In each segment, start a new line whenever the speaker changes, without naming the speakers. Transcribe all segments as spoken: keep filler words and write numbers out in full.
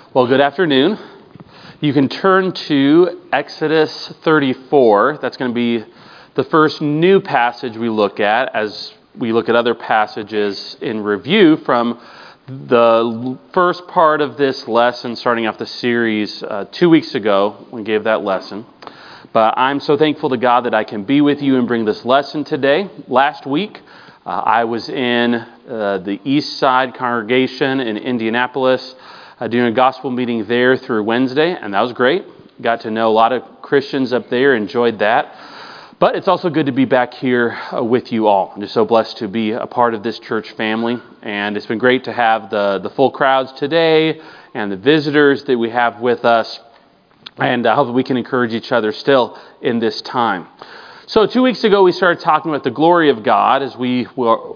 Well, good afternoon. You can turn to Exodus thirty-four. That's going to be the first new passage we look at as we look at other passages in review from the first part of this lesson, starting off the series uh, two weeks ago. We gave that lesson. But I'm so thankful to God that I can be with you and bring this lesson today. Last week, uh, I was in uh, the East Side congregation in Indianapolis, Uh, doing a gospel meeting there through Wednesday, and that was great. Got to know a lot of Christians up there, enjoyed that. But it's also good to be back here uh, with you all. I'm just so blessed to be a part of this church family, and it's been great to have the, the full crowds today and the visitors that we have with us, and I hope we can encourage each other still in this time. So two weeks ago, we started talking about the glory of God as we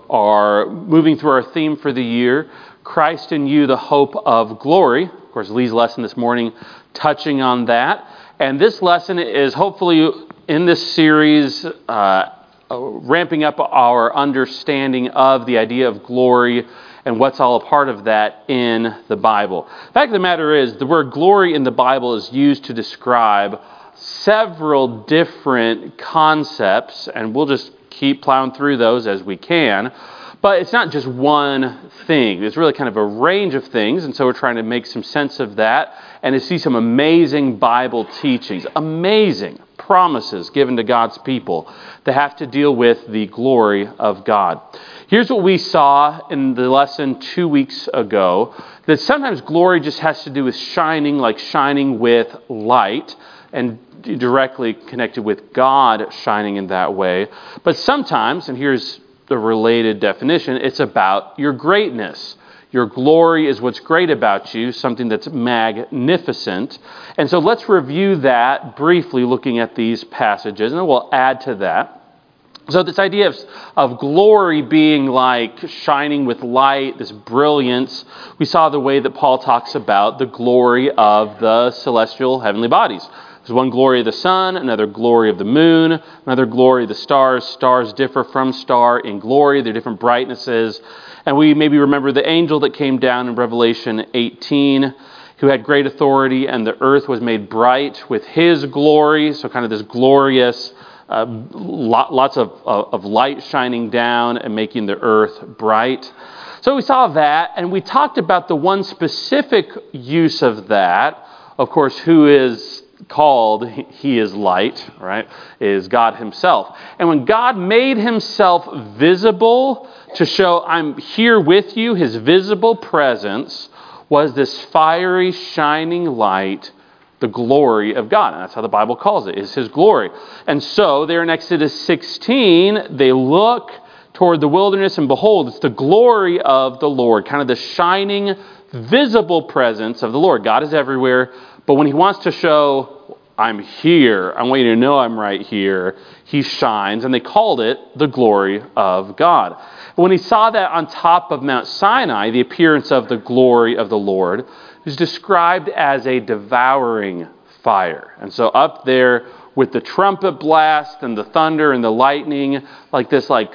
are moving through our theme for the year, Christ in you, the hope of glory. Of course, Lee's lesson this morning touching on that. And this lesson is hopefully in this series uh, ramping up our understanding of the idea of glory and what's all a part of that in the Bible. The fact of the matter is, the word glory in the Bible is used to describe several different concepts, and we'll just keep plowing through those as we can. But it's not just one thing. There's really kind of a range of things, and so we're trying to make some sense of that and to see some amazing Bible teachings, amazing promises given to God's people that have to deal with the glory of God. Here's what we saw in the lesson two weeks ago, that sometimes glory just has to do with shining, like shining with light, and directly connected with God shining in that way. But sometimes, and here's the related definition, it's about your greatness. Your glory is what's great about you, something that's magnificent. And so let's review that briefly, looking at these passages, and then we'll add to that. So this idea of, of glory being like shining with light, this brilliance, we saw the way that Paul talks about the glory of the celestial heavenly bodies. There's one glory of the sun, another glory of the moon, another glory of the stars. Stars differ from star in glory. They're different brightnesses. And we maybe remember the angel that came down in Revelation eighteen, who had great authority, and the earth was made bright with his glory. So kind of this glorious, uh, lots of, of light shining down and making the earth bright. So we saw that, and we talked about the one specific use of that, of course, who is called He is light, right, is God himself. And when God made himself visible to show I'm here with you, his visible presence was this fiery, shining light, the glory of God. And that's how the Bible calls it, is his glory. And so there in Exodus sixteen, they look toward the wilderness and behold, it's the glory of the Lord, kind of the shining, visible presence of the Lord. God is everywhere. But when he wants to show, I'm here, I want you to know I'm right here, he shines, and they called it the glory of God. When he saw that on top of Mount Sinai, the appearance of the glory of the Lord is described as a devouring fire. And so up there with the trumpet blast and the thunder and the lightning, like this like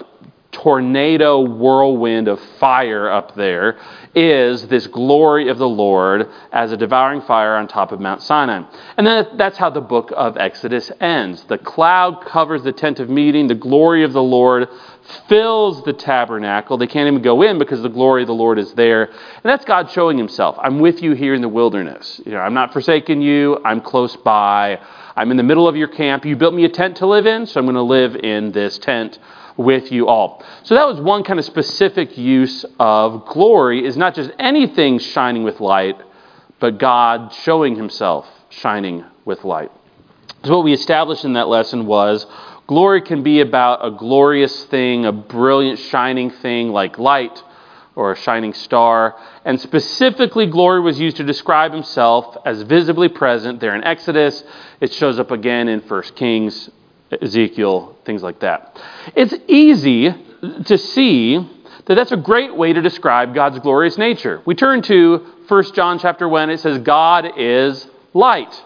tornado whirlwind of fire up there, is this glory of the Lord as a devouring fire on top of Mount Sinai. And then that's how the book of Exodus ends. The cloud covers the tent of meeting. The glory of the Lord fills the tabernacle. They can't even go in because the glory of the Lord is there. And that's God showing himself. I'm with you here in the wilderness. You know, I'm not forsaking you. I'm close by. I'm in the middle of your camp. You built me a tent to live in, so I'm going to live in this tent with you all. So that was one kind of specific use of glory, is not just anything shining with light, but God showing himself shining with light. So what we established in that lesson was glory can be about a glorious thing, a brilliant shining thing like light or a shining star. And specifically, glory was used to describe himself as visibly present there in Exodus. It shows up again in First Kings, Ezekiel, things like that. It's easy to see that that's a great way to describe God's glorious nature. We turn to First John chapter one. It says, God is light.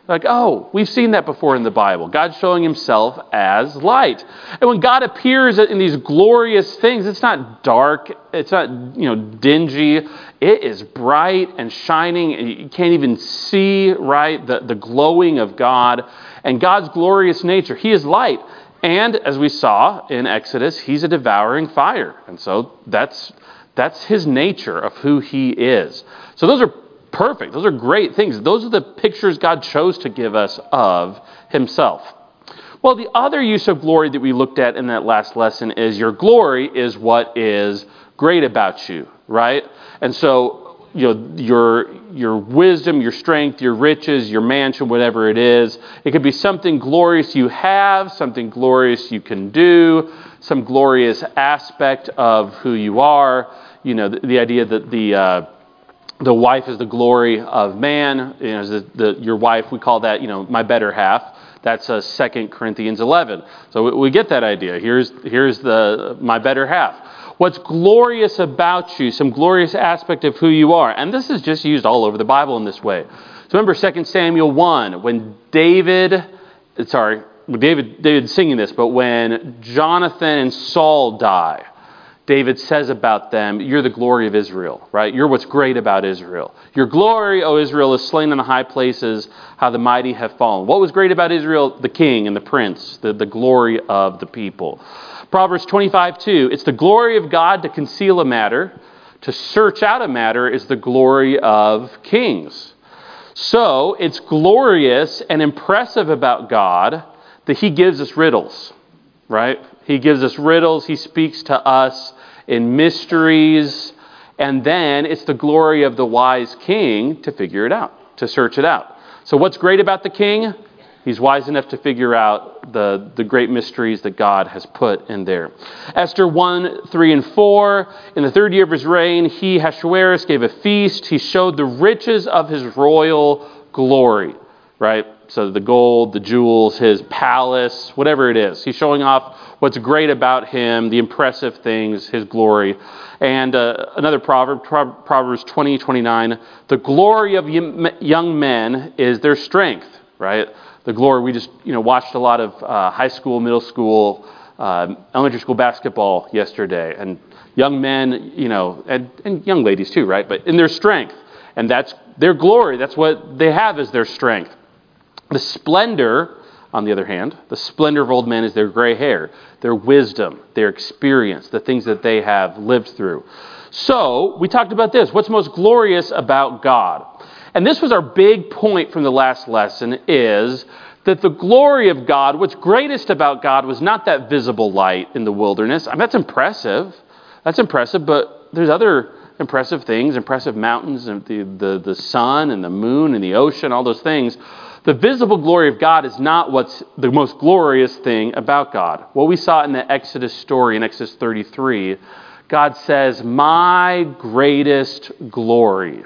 Like, oh, we've seen that before in the Bible. God showing himself as light. And when God appears in these glorious things, it's not dark, it's not, you know, dingy. It is bright and shining, and you can't even see, right, the, the glowing of God and God's glorious nature. He is light. And as we saw in Exodus, he's a devouring fire. And so that's that's his nature of who he is. So those are perfect. Those are great things. Those are the pictures God chose to give us of himself. Well, the other use of glory that we looked at in that last lesson is your glory is what is great about you, right? And so, you know, your your wisdom, your strength, your riches, your mansion, whatever it is, it could be something glorious you have, something glorious you can do, some glorious aspect of who you are. You know, the, the idea that the uh, The wife is the glory of man. You know, the, the, your wife, we call that, you know, my better half. That's uh, Second Corinthians eleven. So we, we get that idea. Here's here's the my better half. What's glorious about you, some glorious aspect of who you are. And this is just used all over the Bible in this way. So remember Second Samuel one, when David, sorry, David, David's singing this, but when Jonathan and Saul die, David says about them, you're the glory of Israel, right? You're what's great about Israel. Your glory, O Israel, is slain in the high places, how the mighty have fallen. What was great about Israel? The king and the prince, the, the glory of the people. Proverbs twenty-five two, it's the glory of God to conceal a matter. To search out a matter is the glory of kings. So it's glorious and impressive about God that he gives us riddles, right? He gives us riddles. He speaks to us in mysteries. And then it's the glory of the wise king to figure it out, to search it out. So what's great about the king? He's wise enough to figure out the, the great mysteries that God has put in there. Esther one, three, and four. In the third year of his reign, he, Ahasuerus, gave a feast. He showed the riches of his royal glory, right? So the gold, the jewels, his palace, whatever it is. He's showing off what's great about him, the impressive things, his glory. And uh, another proverb, Proverbs twenty, twenty-nine, the glory of young men is their strength, right? The glory, we just you know watched a lot of uh, high school, middle school, uh, elementary school basketball yesterday. And young men, you know, and, and young ladies too, right? But in their strength. And that's their glory. That's what they have as their strength. The splendor, on the other hand, the splendor of old men is their gray hair, their wisdom, their experience, the things that they have lived through. So, we talked about this. What's most glorious about God? And this was our big point from the last lesson, is that the glory of God, what's greatest about God was not that visible light in the wilderness. I mean, that's impressive. That's impressive, but there's other impressive things, impressive mountains, and the, the, the sun and the moon and the ocean, all those things. The visible glory of God is not what's the most glorious thing about God. What we saw in the Exodus story in Exodus thirty-three, God says, my greatest glory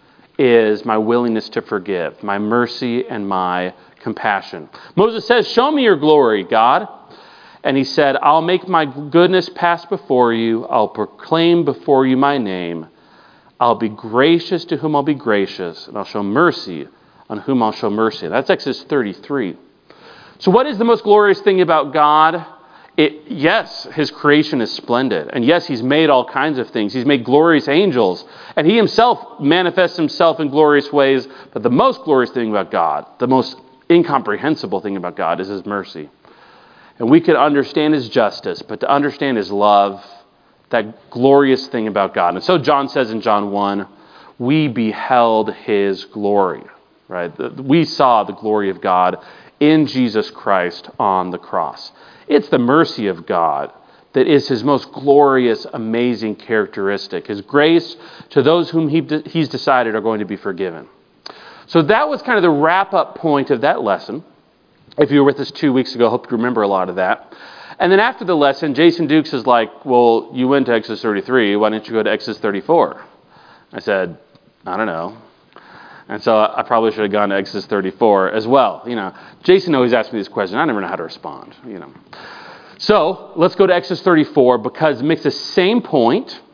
is my willingness to forgive, my mercy and my compassion. Moses says, show me your glory, God. And he said, I'll make my goodness pass before you. I'll proclaim before you my name. I'll be gracious to whom I'll be gracious, and I'll show mercy on whom I'll show mercy. That's Exodus thirty-three. So what is the most glorious thing about God? It, yes, his creation is splendid. And yes, he's made all kinds of things. He's made glorious angels. And he himself manifests himself in glorious ways. But the most glorious thing about God, the most incomprehensible thing about God is his mercy. And we could understand his justice, but to understand his love, that glorious thing about God. And so John says in John one, we beheld his glory. Right? We saw the glory of God in Jesus Christ on the cross. It's the mercy of God that is his most glorious, amazing characteristic. His grace to those whom he, he's decided are going to be forgiven. So that was kind of the wrap-up point of that lesson. If you were with us two weeks ago, I hope you remember a lot of that. And then after the lesson, Jason Dukes is like, well, you went to Exodus thirty-three. Why didn't you go to Exodus thirty-four? I said, I don't know. And so I probably should have gone to Exodus thirty-four as well. You know, Jason always asks me this question. I never know how to respond, you know. So let's go to Exodus thirty-four because it makes the same point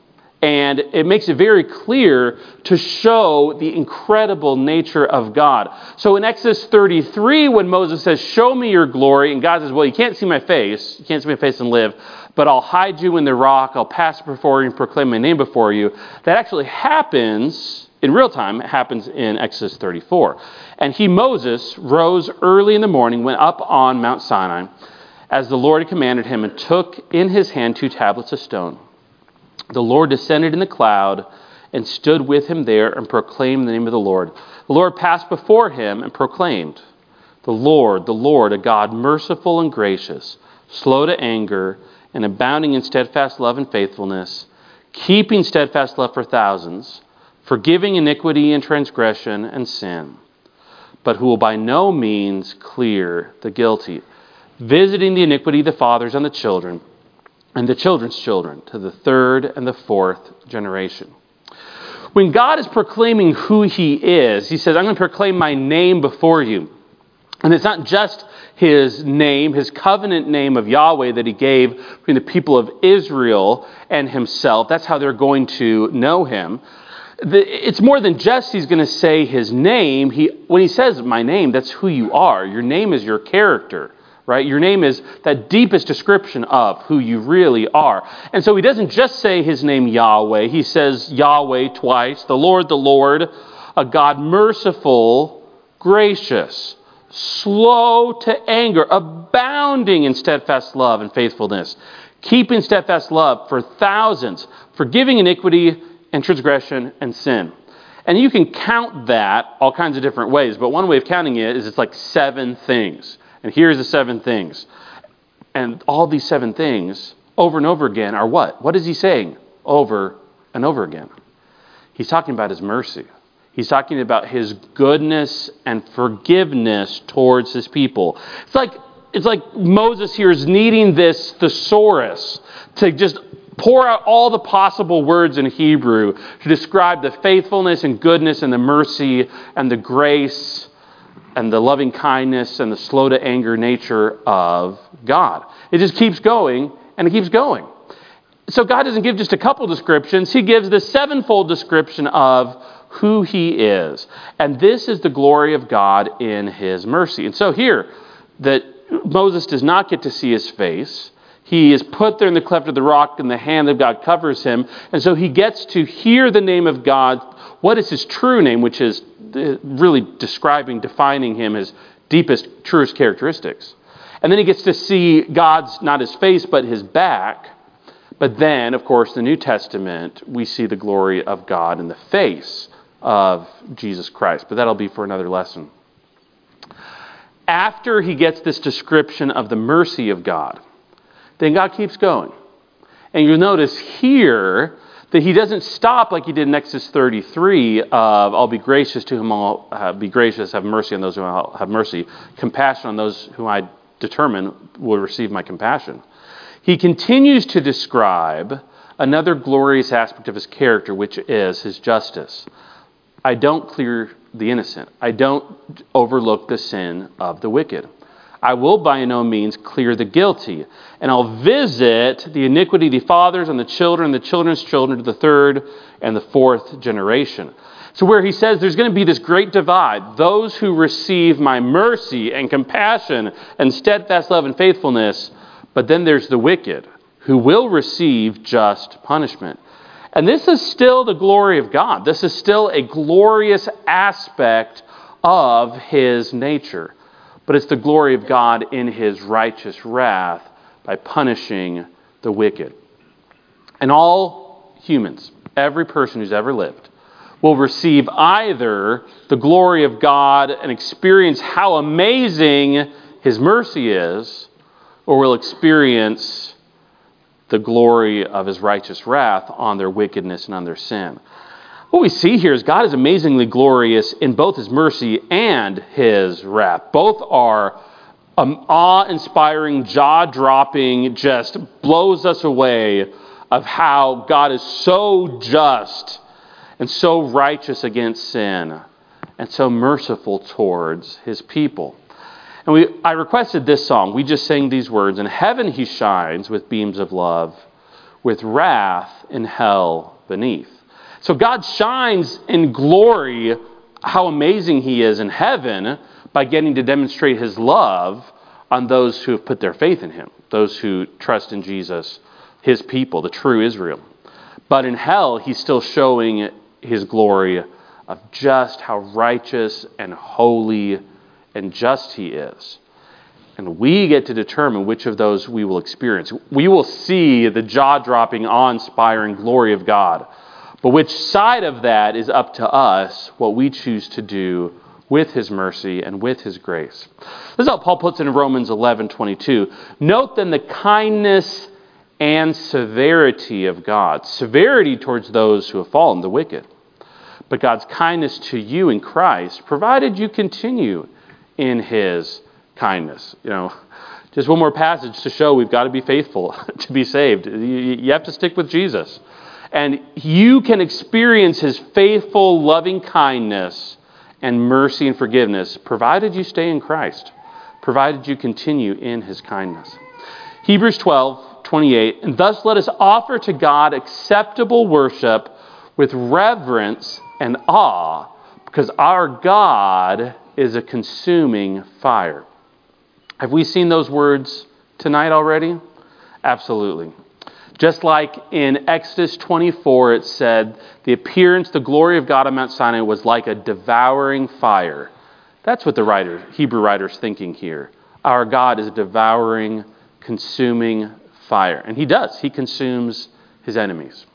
And it makes it very clear to show the incredible nature of God. So in Exodus thirty-three, when Moses says, show me your glory, and God says, well, you can't see my face, you can't see my face and live, but I'll hide you in the rock, I'll pass before you and proclaim my name before you. That actually happens in real time. It happens in Exodus thirty-four. And he, Moses, rose early in the morning, went up on Mount Sinai, as the Lord had commanded him, and took in his hand two tablets of stone. The Lord descended in the cloud and stood with him there and proclaimed the name of the Lord. The Lord passed before him and proclaimed, the Lord, the Lord, a God merciful and gracious, slow to anger, and abounding in steadfast love and faithfulness, keeping steadfast love for thousands, forgiving iniquity and transgression and sin, but who will by no means clear the guilty, visiting the iniquity of the fathers on the children, and the children's children, to the third and the fourth generation. When God is proclaiming who he is, he says, I'm going to proclaim my name before you. And it's not just his name, his covenant name of Yahweh that he gave between the people of Israel and himself. That's how they're going to know him. It's more than just he's going to say his name. He, when he says my name, that's who you are. Your name is your character. Right? Your name is that deepest description of who you really are. And so he doesn't just say his name Yahweh. He says Yahweh twice. The Lord, the Lord, a God merciful, gracious, slow to anger, abounding in steadfast love and faithfulness, keeping steadfast love for thousands, forgiving iniquity and transgression and sin. And you can count that all kinds of different ways. But one way of counting it is it's like seven things. And here's the seven things. And all these seven things, over and over again, are what? What is he saying over and over again? He's talking about his mercy. He's talking about his goodness and forgiveness towards his people. It's like, it's like Moses here is needing this thesaurus to just pour out all the possible words in Hebrew to describe the faithfulness and goodness and the mercy and the grace and the loving kindness and the slow to anger nature of God. It just keeps going and it keeps going. So God doesn't give just a couple descriptions. He gives the sevenfold description of who he is. And this is the glory of God in his mercy. And so here, that Moses does not get to see his face. He is put there in the cleft of the rock and the hand of God covers him. And so he gets to hear the name of God. What is his true name, which is really describing, defining him, his deepest, truest characteristics. And then he gets to see God's, not his face, but his back. But then, of course, the New Testament, we see the glory of God in the face of Jesus Christ. But that'll be for another lesson. After he gets this description of the mercy of God, then God keeps going. And you'll notice here that he doesn't stop like he did in Exodus thirty-three of, I'll be gracious to whom I'll uh, be gracious, have mercy on those whom I'll have mercy, compassion on those whom I determine will receive my compassion. He continues to describe another glorious aspect of his character, which is his justice. I don't clear the innocent. I don't overlook the sin of the wicked. I will by no means clear the guilty, and I'll visit the iniquity of the fathers and the children and the children's children to the third and the fourth generation. So where he says there's going to be this great divide, those who receive my mercy and compassion and steadfast love and faithfulness, but then there's the wicked who will receive just punishment. And this is still the glory of God. This is still a glorious aspect of his nature. But it's the glory of God in his righteous wrath by punishing the wicked. And all humans, every person who's ever lived, will receive either the glory of God and experience how amazing his mercy is, or will experience the glory of his righteous wrath on their wickedness and on their sin. What we see here is God is amazingly glorious in both his mercy and his wrath. Both are um, awe-inspiring, jaw-dropping, just blows us away of how God is so just and so righteous against sin and so merciful towards his people. And we, I requested this song. We just sang these words. In heaven he shines with beams of love. With wrath in hell beneath. So God shines in glory how amazing he is in heaven by getting to demonstrate his love on those who have put their faith in him, those who trust in Jesus, his people, the true Israel. But in hell, he's still showing his glory of just how righteous and holy and just he is. And we get to determine which of those we will experience. We will see the jaw-dropping, awe-inspiring glory of God. But which side of that is up to us, what we choose to do with his mercy and with his grace. This is how Paul puts it in Romans eleven twenty-two. Note then the kindness and severity of God. Severity towards those who have fallen, the wicked. But God's kindness to you in Christ, provided you continue in his kindness. You know, just one more passage to show we've got to be faithful to be saved. You have to stick with Jesus. And you can experience his faithful, loving kindness and mercy and forgiveness, provided you stay in Christ, provided you continue in his kindness. Hebrews twelve twenty-eight, and thus let us offer to God acceptable worship with reverence and awe, because our God is a consuming fire. Have we seen those words tonight already? Absolutely. Just like in Exodus twenty-four, it said, the appearance, the glory of God on Mount Sinai was like a devouring fire. That's what the writer, Hebrew writer's thinking here. Our God is a devouring, consuming fire. And he does. He consumes his enemies.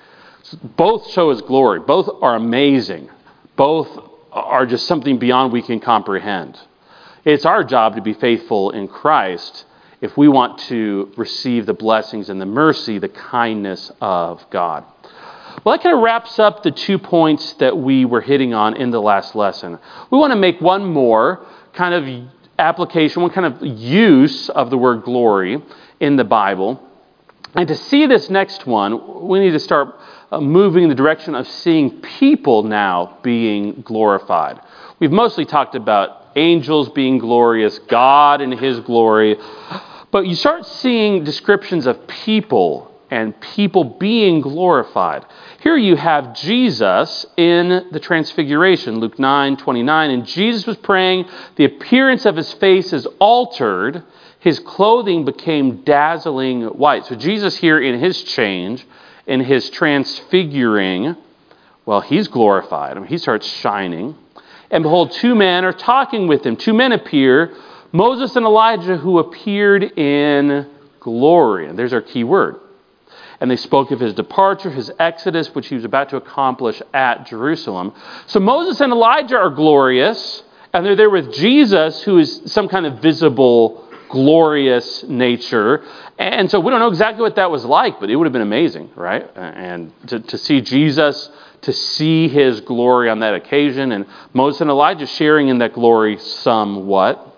So both show his glory. Both are amazing. Both are just something beyond we can comprehend. It's our job to be faithful in Christ if we want to receive the blessings and the mercy, the kindness of God. Well, that kind of wraps up the two points that we were hitting on in the last lesson. We want to make one more kind of application, one kind of use of the word glory in the Bible. And to see this next one, we need to start moving in the direction of seeing people now being glorified. We've mostly talked about angels being glorious, God in his glory. But you start seeing descriptions of people and people being glorified. Here you have Jesus in the Transfiguration, Luke nine twenty-nine. And Jesus was praying, the appearance of his face is altered, his clothing became dazzling white. So Jesus here in his change, in his transfiguring, well, he's glorified. I mean, he starts shining. And behold, two men are talking with him. Two men appear, Moses and Elijah, who appeared in glory. And there's our key word. And they spoke of his departure, his exodus, which he was about to accomplish at Jerusalem. So Moses and Elijah are glorious, and they're there with Jesus, who is some kind of visible, glorious nature. And so we don't know exactly what that was like, but it would have been amazing, right? And to, to see Jesus, to see his glory on that occasion, and Moses and Elijah sharing in that glory somewhat.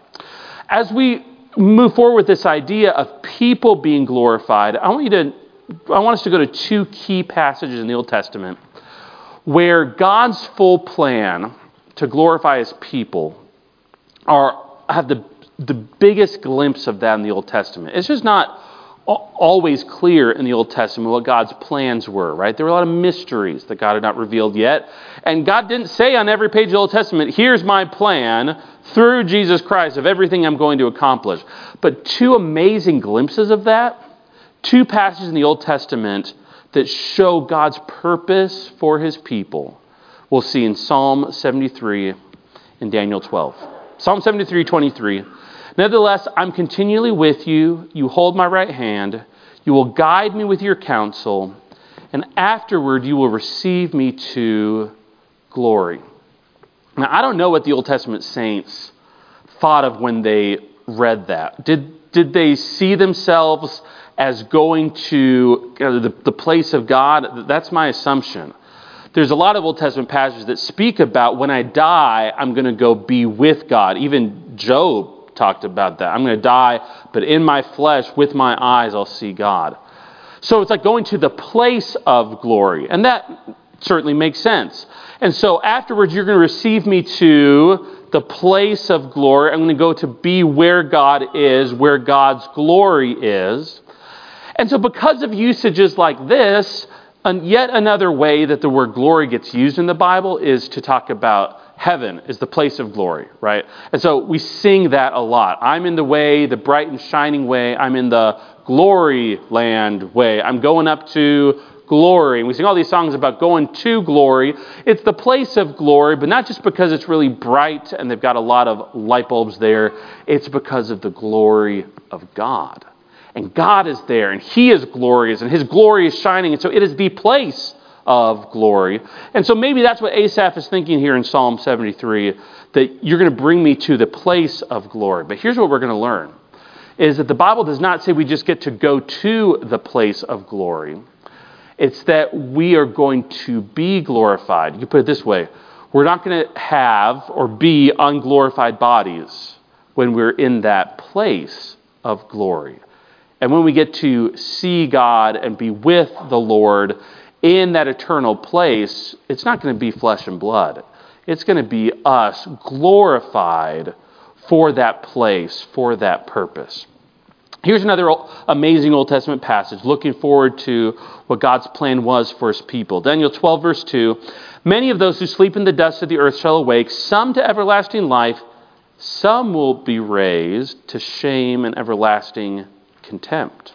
As we move forward with this idea of people being glorified, I want you to, I want us to go to two key passages in the Old Testament where God's full plan to glorify his people are have the the biggest glimpse of that in the Old Testament. It's just not always clear in the Old Testament what God's plans were, right? There were a lot of mysteries that God had not revealed yet. And God didn't say on every page of the Old Testament, here's my plan through Jesus Christ of everything I'm going to accomplish. But two amazing glimpses of that, two passages in the Old Testament that show God's purpose for his people, we'll see in Psalm seventy-three and Daniel twelve. Psalm seventy-three twenty-three. Nevertheless, I'm continually with you. You hold my right hand. You will guide me with your counsel. And afterward, you will receive me to glory. Now, I don't know what the Old Testament saints thought of when they read that. Did, did they see themselves as going to uh, the, the place of God? That's my assumption. There's a lot of Old Testament passages that speak about when I die, I'm going to go be with God. Even Job talked about that. I'm going to die, but in my flesh, with my eyes, I'll see God. So it's like going to the place of glory. And that certainly makes sense. And so afterwards, you're going to receive me to the place of glory. I'm going to go to be where God is, where God's glory is. And so because of usages like this, And yet another way that the word glory gets used in the Bible is to talk about heaven is the place of glory, right? And so we sing that a lot. I'm in the way, the bright and shining way. I'm in the glory land way. I'm going up to glory. And we sing all these songs about going to glory. It's the place of glory, but not just because it's really bright and they've got a lot of light bulbs there. It's because of the glory of God. And God is there, and He is glorious, and His glory is shining. And so it is the place of glory. And so maybe that's what Asaph is thinking here in Psalm seventy-three, that you're going to bring me to the place of glory. But here's what we're going to learn, is that the Bible does not say we just get to go to the place of glory. It's that we are going to be glorified. You can put it this way. We're not going to have or be unglorified bodies when we're in that place of glory. And when we get to see God and be with the Lord in that eternal place, it's not going to be flesh and blood. It's going to be us glorified for that place, for that purpose. Here's another amazing Old Testament passage looking forward to what God's plan was for His people. Daniel twelve, verse two, many of those who sleep in the dust of the earth shall awake, some to everlasting life, some will be raised to shame and everlasting contempt.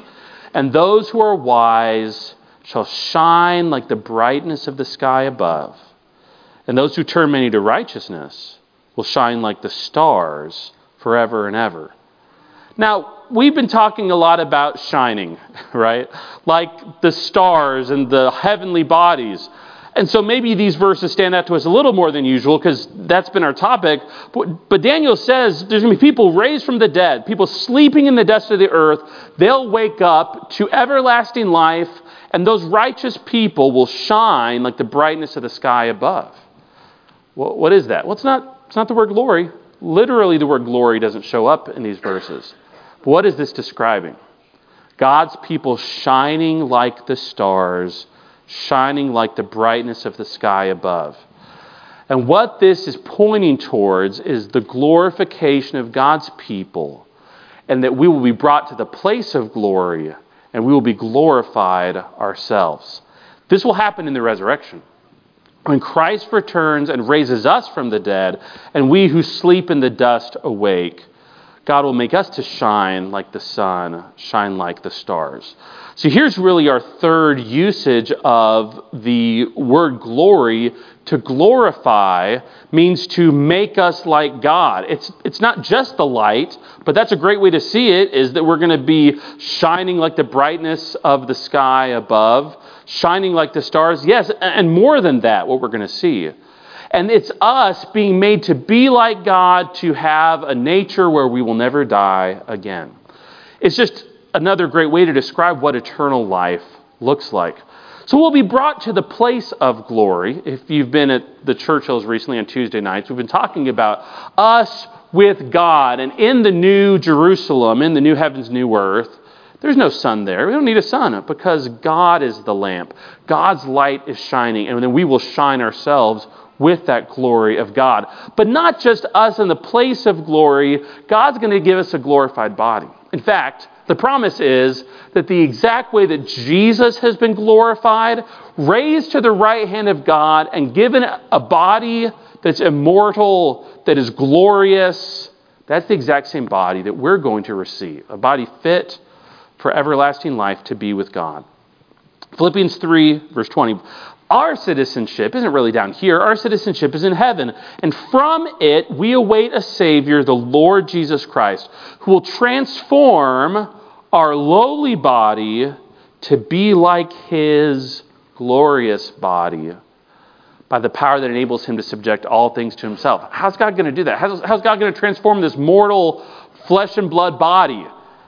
And those who are wise shall shine like the brightness of the sky above. And those who turn many to righteousness will shine like the stars forever and ever. Now, we've been talking a lot about shining, right? Like the stars and the heavenly bodies. And so maybe these verses stand out to us a little more than usual because that's been our topic. But, but Daniel says there's going to be people raised from the dead, people sleeping in the dust of the earth. They'll wake up to everlasting life, and those righteous people will shine like the brightness of the sky above. Well, what is that? Well, it's not, it's not the word glory. Literally, the word glory doesn't show up in these verses. But what is this describing? God's people shining like the stars, shining like the brightness of the sky above. And what this is pointing towards is the glorification of God's people, and that we will be brought to the place of glory, and we will be glorified ourselves. This will happen in the resurrection. When Christ returns and raises us from the dead, and we who sleep in the dust awake, God will make us to shine like the sun, shine like the stars. So here's really our third usage of the word glory. To glorify means to make us like God. It's it's not just the light, but that's a great way to see it, is that we're going to be shining like the brightness of the sky above, shining like the stars. Yes, and more than that, what we're going to see. And it's us being made to be like God, to have a nature where we will never die again. It's just another great way to describe what eternal life looks like. So we'll be brought to the place of glory. If you've been at the Churchills recently on Tuesday nights, we've been talking about us with God. And in the new Jerusalem, in the new heavens, new earth, there's no sun there. We don't need a sun because God is the lamp. God's light is shining, and then we will shine ourselves with that glory of God. But not just us in the place of glory. God's going to give us a glorified body. In fact, the promise is that the exact way that Jesus has been glorified, raised to the right hand of God, and given a body that's immortal, that is glorious, that's the exact same body that we're going to receive. A body fit for everlasting life to be with God. Philippians three, verse twenty. Our citizenship isn't really down here. Our citizenship is in heaven. And from it, we await a Savior, the Lord Jesus Christ, who will transform our lowly body to be like His glorious body by the power that enables Him to subject all things to Himself. How's God going to do that? How's, how's God going to transform this mortal flesh and blood body?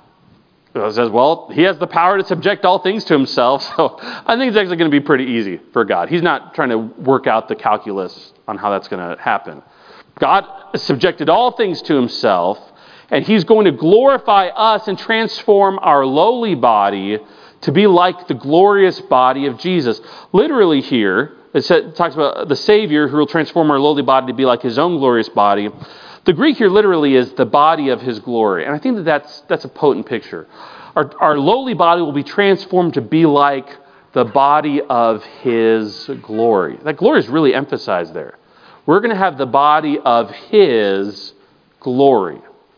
It says, well, He has the power to subject all things to Himself. So I think it's actually going to be pretty easy for God. He's not trying to work out the calculus on how that's going to happen. God subjected all things to Himself, and He's going to glorify us and transform our lowly body to be like the glorious body of Jesus. Literally here, it talks about the Savior who will transform our lowly body to be like His own glorious body. The Greek here literally is the body of His glory. And I think that that's, that's a potent picture. Our, our lowly body will be transformed to be like the body of his glory. That glory is really emphasized there. We're going to have the body of his glory.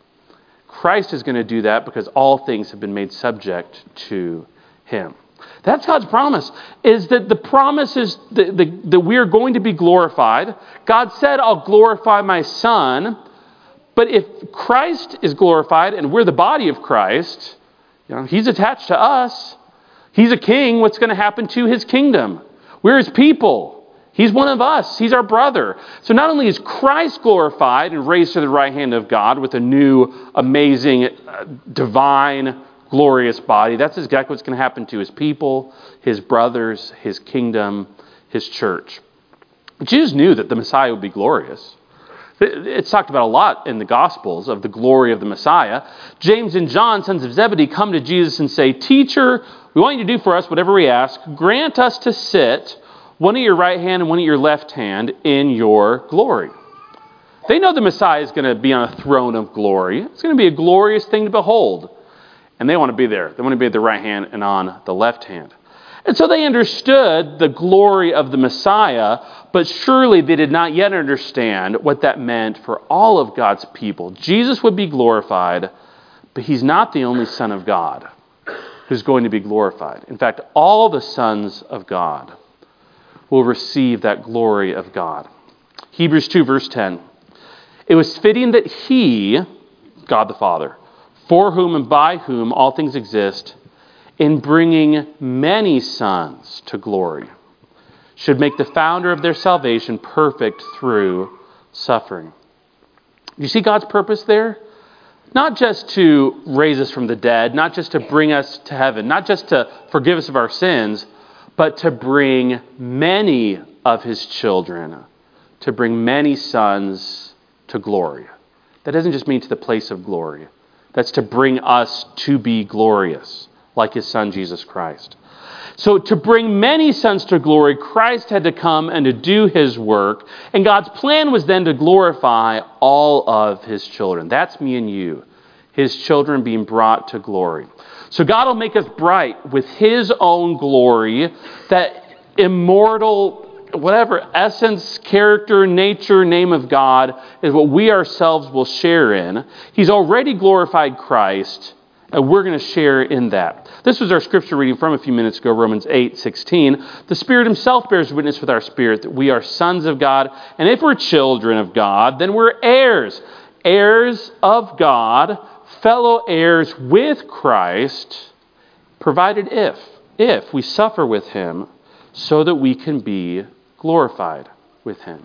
Christ is going to do that because all things have been made subject to him. That's God's promise, is that the promise is that, that, that we are going to be glorified. God said, I'll glorify my Son. But if Christ is glorified and we're the body of Christ, you know, he's attached to us. He's a king. What's going to happen to his kingdom? We're his people. He's one of us. He's our brother. So not only is Christ glorified and raised to the right hand of God with a new, amazing, uh, divine, glorious body, that's exactly what's going to happen to his people, his brothers, his kingdom, his church. The Jews knew that the Messiah would be glorious. It's talked about a lot in the Gospels of the glory of the Messiah. James and John, sons of Zebedee, come to Jesus and say, Teacher, we want you to do for us whatever we ask. Grant us to sit, one at your right hand and one at your left hand, in your glory. They know the Messiah is going to be on a throne of glory. It's going to be a glorious thing to behold. And they want to be there. They want to be at the right hand and on the left hand. And so they understood the glory of the Messiah, but surely they did not yet understand what that meant for all of God's people. Jesus would be glorified, but he's not the only Son of God who's going to be glorified. In fact, all the sons of God will receive that glory of God. Hebrews two, verse ten. It was fitting that he, God the Father, for whom and by whom all things exist, in bringing many sons to glory, should make the founder of their salvation perfect through suffering. You see God's purpose there? Not just to raise us from the dead, not just to bring us to heaven, not just to forgive us of our sins, but to bring many of his children, to bring many sons to glory. That doesn't just mean to the place of glory. That's to bring us to be glorious, like his Son, Jesus Christ. So to bring many sons to glory, Christ had to come and to do his work. And God's plan was then to glorify all of his children. That's me and you, his children being brought to glory. So God will make us bright with his own glory, that immortal, whatever essence, character, nature, name of God is what we ourselves will share in. He's already glorified Christ, and we're going to share in that. This was our scripture reading from a few minutes ago, Romans eight sixteen. The Spirit himself bears witness with our spirit that we are sons of God. And if we're children of God, then we're heirs. Heirs of God, fellow heirs with Christ, provided if, if we suffer with him, so that we can be glorified with him.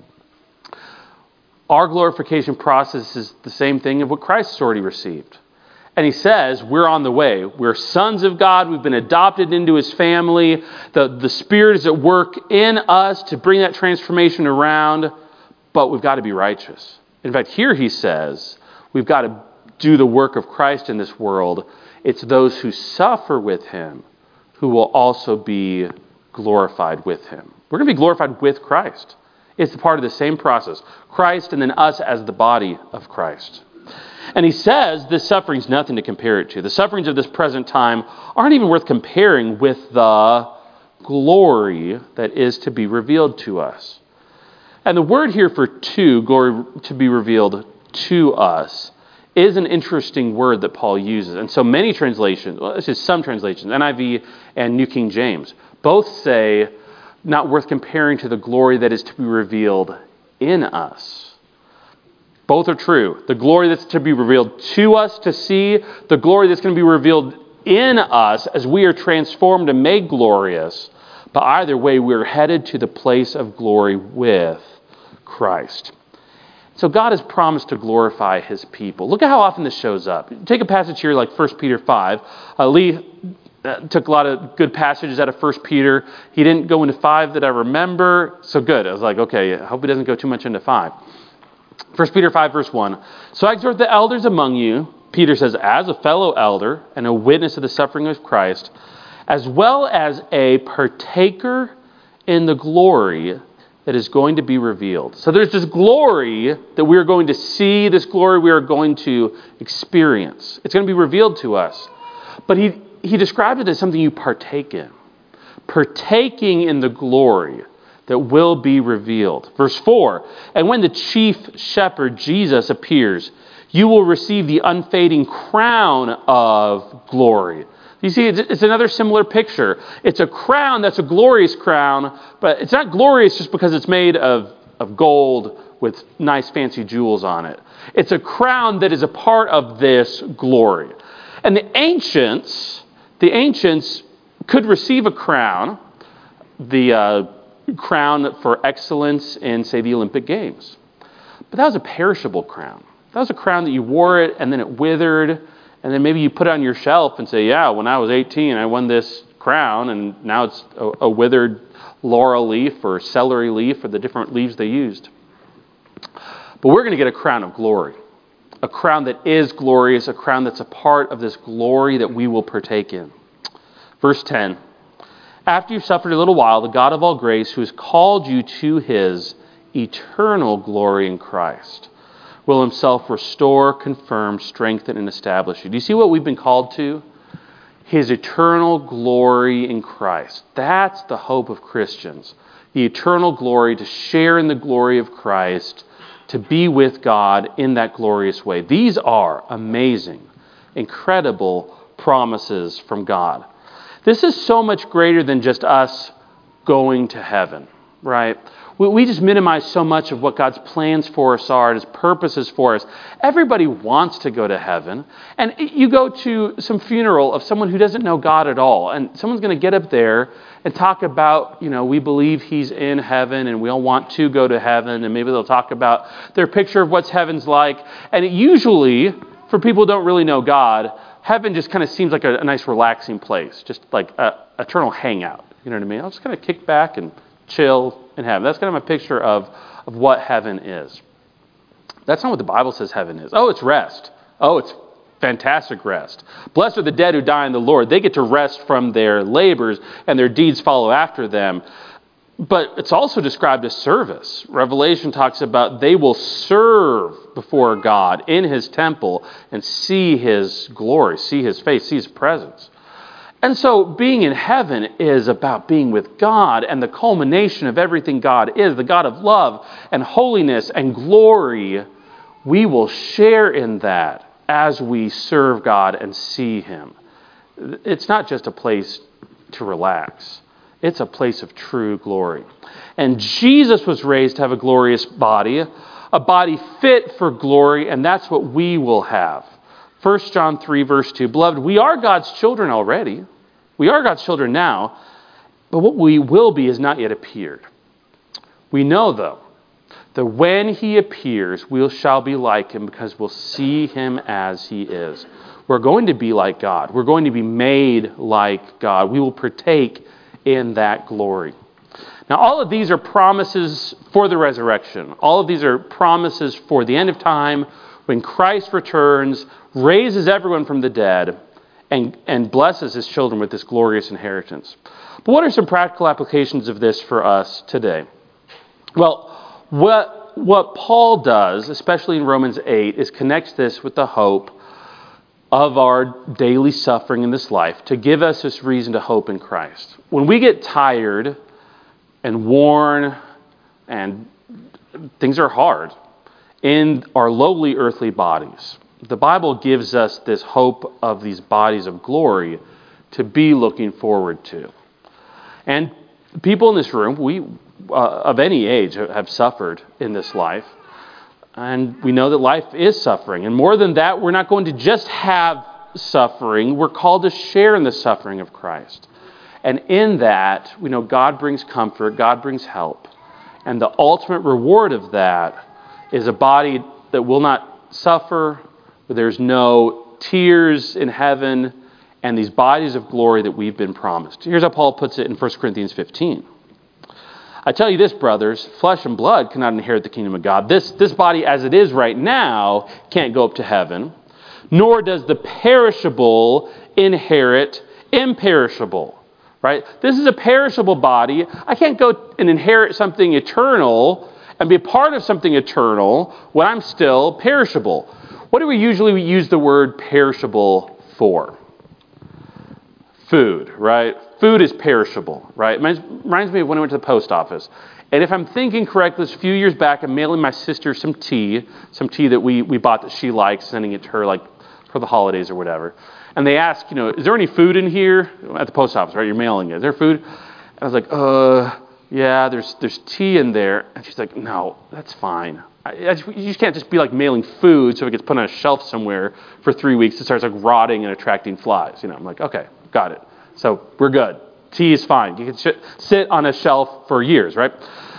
Our glorification process is the same thing of what Christ has already received. And he says, we're on the way. We're sons of God. We've been adopted into his family. The, the Spirit is at work in us to bring that transformation around. But we've got to be righteous. In fact, here he says, we've got to do the work of Christ in this world. It's those who suffer with him who will also be glorified with him. We're going to be glorified with Christ. It's part of the same process. Christ and then us as the body of Christ. And he says this suffering's nothing to compare it to. The sufferings of this present time aren't even worth comparing with the glory that is to be revealed to us. And the word here for to, glory to be revealed to us, is an interesting word that Paul uses. And so many translations, well, this is some translations, N I V and New King James, both say not worth comparing to the glory that is to be revealed in us. Both are true. The glory that's to be revealed to us to see, the glory that's going to be revealed in us as we are transformed and made glorious. But either way, we're headed to the place of glory with Christ. So God has promised to glorify his people. Look at how often this shows up. Take a passage here like First Peter five. Uh, Lee uh, took a lot of good passages out of First Peter. He didn't go into five that I remember. So good. I was like, okay, I hope he doesn't go too much into five. First Peter five, verse one. So I exhort the elders among you, Peter says, as a fellow elder and a witness of the suffering of Christ, as well as a partaker in the glory that is going to be revealed. So there's this glory that we are going to see, this glory we are going to experience. It's going to be revealed to us. But he, he described it as something you partake in. partaking in the glory that will be revealed. Verse four, and when the chief shepherd, Jesus, appears, you will receive the unfading crown of glory. You see, it's another similar picture. It's a crown that's a glorious crown, but it's not glorious just because it's made of, of gold with nice fancy jewels on it. It's a crown that is a part of this glory. And the ancients, the ancients could receive a crown, the uh, crown for excellence in, say, the Olympic Games. But that was a perishable crown. That was a crown that you wore it and then it withered, and then maybe you put it on your shelf and say, yeah, when I was eighteen, I won this crown, and now it's a, a withered laurel leaf or celery leaf or the different leaves they used. But we're going to get a crown of glory. A crown that is glorious, a crown that's a part of this glory that we will partake in. Verse ten, after you've suffered a little while, the God of all grace, who has called you to his eternal glory in Christ, will himself restore, confirm, strengthen, and establish you. Do you see what we've been called to? His eternal glory in Christ. That's the hope of Christians. The eternal glory, to share in the glory of Christ, to be with God in that glorious way. These are amazing, incredible promises from God. This is so much greater than just us going to heaven, right? We, we just minimize so much of what God's plans for us are, His purposes for us. Everybody wants to go to heaven. And you go to some funeral of someone who doesn't know God at all, and someone's going to get up there and talk about, you know, we believe He's in heaven and we all want to go to heaven, and maybe they'll talk about their picture of what's heaven's like. And it usually, for people who don't really know God, heaven just kind of seems like a, a nice relaxing place, just like an eternal hangout. You know what I mean? I'll just kind of kick back and chill in heaven. That's kind of my picture of, of what heaven is. That's not what the Bible says heaven is. Oh, it's rest. Oh, it's fantastic rest. Blessed are the dead who die in the Lord. They get to rest from their labors and their deeds follow after them. But it's also described as service. Revelation talks about they will serve before God in His temple and see His glory, see His face, see His presence. And so being in heaven is about being with God, and the culmination of everything God is, the God of love and holiness and glory. We will share in that as we serve God and see Him. It's not just a place to relax. It's a place of true glory. And Jesus was raised to have a glorious body, a body fit for glory, and that's what we will have. First John three, verse two, beloved, we are God's children already. We are God's children now, but what we will be has not yet appeared. We know, though, that when He appears, we shall be like Him because we'll see Him as He is. We're going to be like God. We're going to be made like God. We will partake in that glory. Now, all of these are promises for the resurrection. All of these are promises for the end of time, when Christ returns, raises everyone from the dead, and, and blesses His children with this glorious inheritance. But what are some practical applications of this for us today? Well, what, what Paul does, especially in Romans eight, is connects this with the hope of our daily suffering in this life to give us this reason to hope in Christ. When we get tired and worn and things are hard in our lowly earthly bodies, the Bible gives us this hope of these bodies of glory to be looking forward to. And people in this room, we uh, of any age have suffered in this life. And we know that life is suffering. And more than that, we're not going to just have suffering. We're called to share in the suffering of Christ. And in that, we know God brings comfort, God brings help. And the ultimate reward of that is a body that will not suffer, where there's no tears in heaven, and these bodies of glory that we've been promised. Here's how Paul puts it in First Corinthians fifteen. I tell you this, brothers, flesh and blood cannot inherit the kingdom of God. This, this body as it is right now can't go up to heaven, nor does the perishable inherit imperishable. Right? This is a perishable body. I can't go and inherit something eternal and be a part of something eternal when I'm still perishable. What do we usually use the word perishable for? food, right? Food is perishable, right? It reminds, reminds me of when I went to the post office. And if I'm thinking correctly, a few years back, I'm mailing my sister some tea, some tea that we, we bought that she likes, sending it to her like for the holidays or whatever. And they ask, you know, is there any food in here? At the post office, right? You're mailing it. Is there food? And I was like, uh, yeah, there's there's tea in there. And she's like, no, that's fine. I, I just, you just can't just be like mailing food so it gets put on a shelf somewhere for three weeks. It starts like rotting and attracting flies. You know, I'm like, okay, got it. So we're good. Tea is fine. You can sh- sit on a shelf for years, right?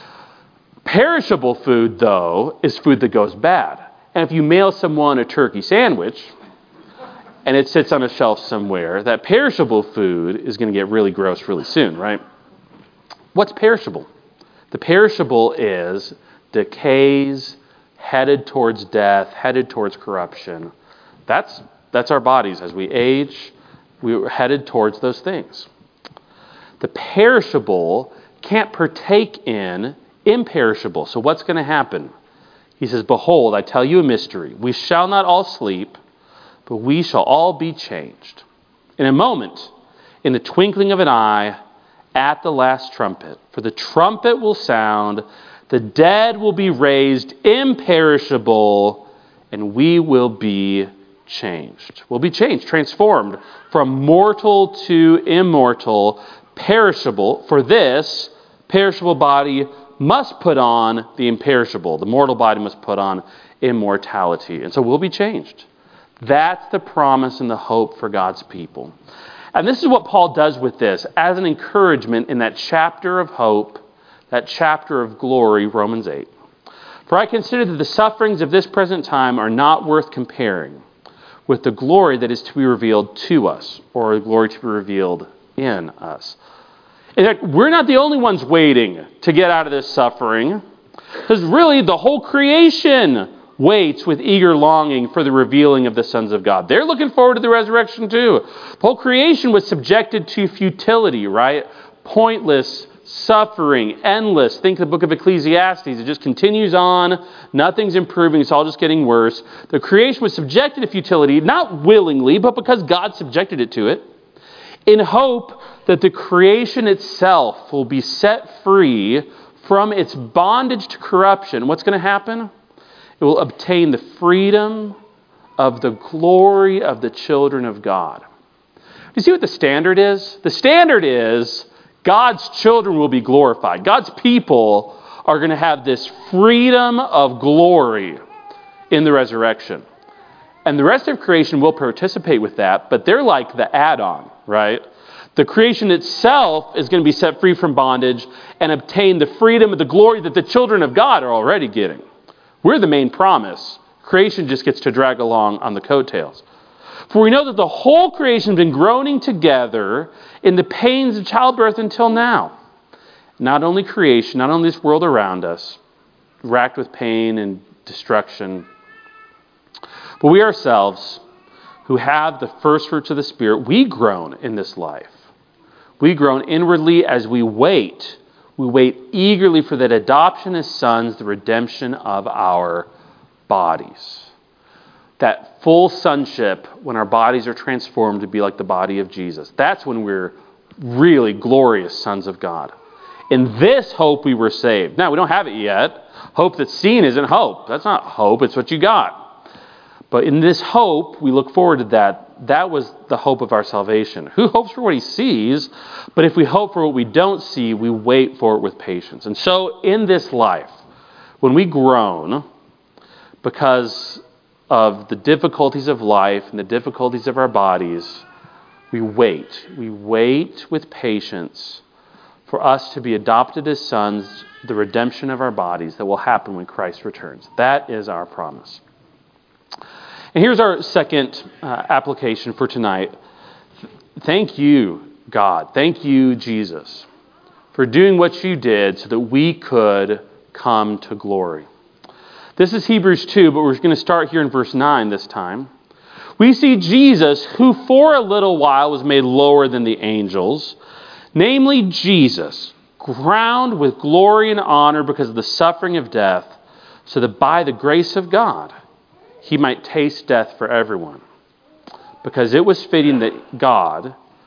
Perishable food, though, is food that goes bad. And if you mail someone a turkey sandwich and it sits on a shelf somewhere, that perishable food is going to get really gross really soon, right? What's perishable? The perishable is decays, headed towards death, headed towards corruption. That's that's our bodies. As we age, we're headed towards those things. The perishable can't partake in imperishable. So what's going to happen? He says, behold, I tell you a mystery. We shall not all sleep, but we shall all be changed. In a moment, in the twinkling of an eye, at the last trumpet. For the trumpet will sound, the dead will be raised imperishable, and we will be changed. We'll be changed, transformed from mortal to immortal, perishable. For this perishable body must put on the imperishable. The mortal body must put on immortality. And so we'll be changed. That's the promise and the hope for God's people. And this is what Paul does with this as an encouragement in that chapter of hope, that chapter of glory, Romans eight. For I consider that the sufferings of this present time are not worth comparing with the glory that is to be revealed to us, or the glory to be revealed in us. In fact, we're not the only ones waiting to get out of this suffering, because really the whole creation waits with eager longing for the revealing of the sons of God. They're looking forward to the resurrection too. The whole creation was subjected to futility, right? Pointless suffering, endless. Think of the book of Ecclesiastes. It just continues on. Nothing's improving. It's all just getting worse. The creation was subjected to futility, not willingly, but because God subjected it to it, in hope that the creation itself will be set free from its bondage to corruption. What's going to happen? It will obtain the freedom of the glory of the children of God. Do you see what the standard is? The standard is God's children will be glorified. God's people are going to have this freedom of glory in the resurrection. And the rest of creation will participate with that, but they're like the add-on, right? The creation itself is going to be set free from bondage and obtain the freedom of the glory that the children of God are already getting. We're the main promise. Creation just gets to drag along on the coattails. For we know that the whole creation has been groaning together in the pains of childbirth until now. Not only creation, not only this world around us, racked with pain and destruction, but we ourselves, who have the first fruits of the Spirit, we groan in this life. We groan inwardly as we wait. We wait eagerly for that adoption as sons, the redemption of our bodies. That full sonship when our bodies are transformed to be like the body of Jesus. That's when we're really glorious sons of God. In this hope we were saved. Now, we don't have it yet. Hope that's seen isn't hope. That's not hope. It's what you got. But in this hope, we look forward to that. That was the hope of our salvation. Who hopes for what he sees? But if we hope for what we don't see, we wait for it with patience. And so in this life, when we groan because of the difficulties of life and the difficulties of our bodies, we wait. We wait with patience for us to be adopted as sons, the redemption of our bodies that will happen when Christ returns. That is our promise. And here's our second uh, application for tonight. Thank you, God. Thank you, Jesus, for doing what you did so that we could come to glory. This is Hebrews two, but we're going to start here in verse nine this time. We see Jesus, who for a little while was made lower than the angels, namely Jesus, crowned with glory and honor because of the suffering of death, so that by the grace of God, he might taste death for everyone. Because it was fitting that God,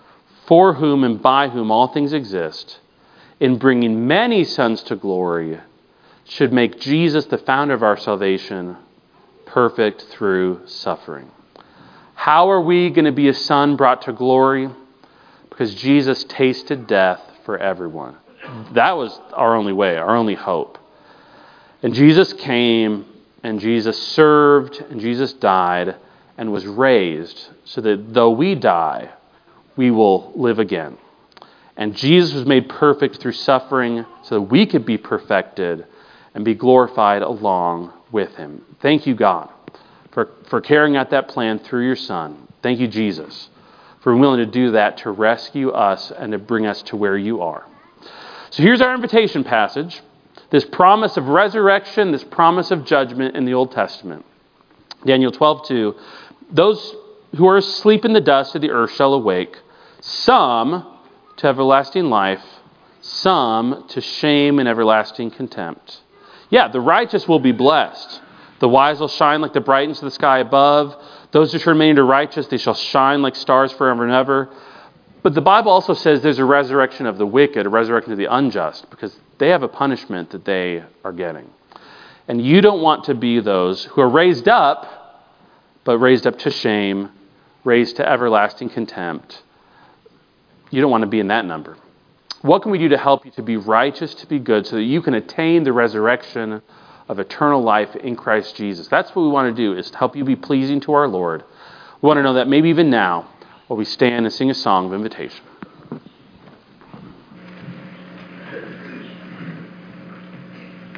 for whom and by whom all things exist, in bringing many sons to glory, should make Jesus, the founder of our salvation, perfect through suffering. How are we going to be a son brought to glory? Because Jesus tasted death for everyone. That was our only way, our only hope. And Jesus came, and Jesus served, and Jesus died, and was raised, so that though we die, we will live again. And Jesus was made perfect through suffering, so that we could be perfected and be glorified along with him. Thank you, God, for, for carrying out that plan through your Son. Thank you, Jesus, for being willing to do that to rescue us and to bring us to where you are. So here's our invitation passage. This promise of resurrection, this promise of judgment in the Old Testament. Daniel twelve two. Those who are asleep in the dust of the earth shall awake, some to everlasting life, some to shame and everlasting contempt. Yeah, the righteous will be blessed. The wise will shine like the brightness of the sky above. Those who turn many to righteous, they shall shine like stars forever and ever. But the Bible also says there's a resurrection of the wicked, a resurrection of the unjust, because they have a punishment that they are getting. And you don't want to be those who are raised up, but raised up to shame, raised to everlasting contempt. You don't want to be in that number. What can we do to help you to be righteous, to be good, so that you can attain the resurrection of eternal life in Christ Jesus? That's what we want to do, is to help you be pleasing to our Lord. We want to know that maybe even now, while we stand and sing a song of invitation.